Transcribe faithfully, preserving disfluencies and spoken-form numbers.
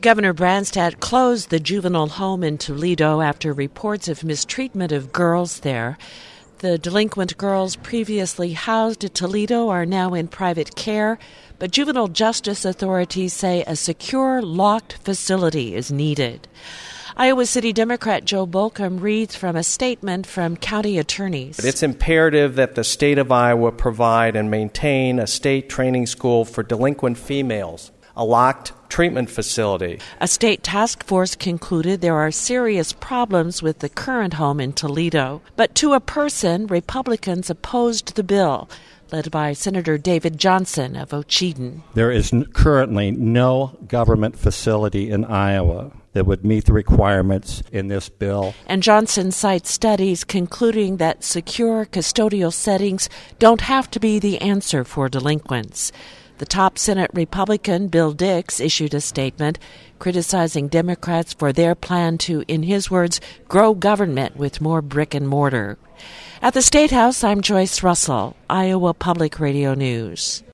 Governor Branstad closed the juvenile home in Toledo after reports of mistreatment of girls there. The delinquent girls previously housed at Toledo are now in private care, but juvenile justice authorities say a secure, locked facility is needed. Iowa City Democrat Joe Bolcom reads from a statement from county attorneys. It's imperative that the state of Iowa provide and maintain a state training school for delinquent females, a locked treatment facility. A state task force concluded there are serious problems with the current home in Toledo. But to a person, Republicans opposed the bill, led by Senator David Johnson of Ocheyedan. There is n- currently no government facility in Iowa that would meet the requirements in this bill. And Johnson cites studies concluding that secure custodial settings don't have to be the answer for delinquents. The top Senate Republican, Bill Dix, issued a statement criticizing Democrats for their plan to, in his words, grow government with more brick and mortar. At the State House, I'm Joyce Russell, Iowa Public Radio News.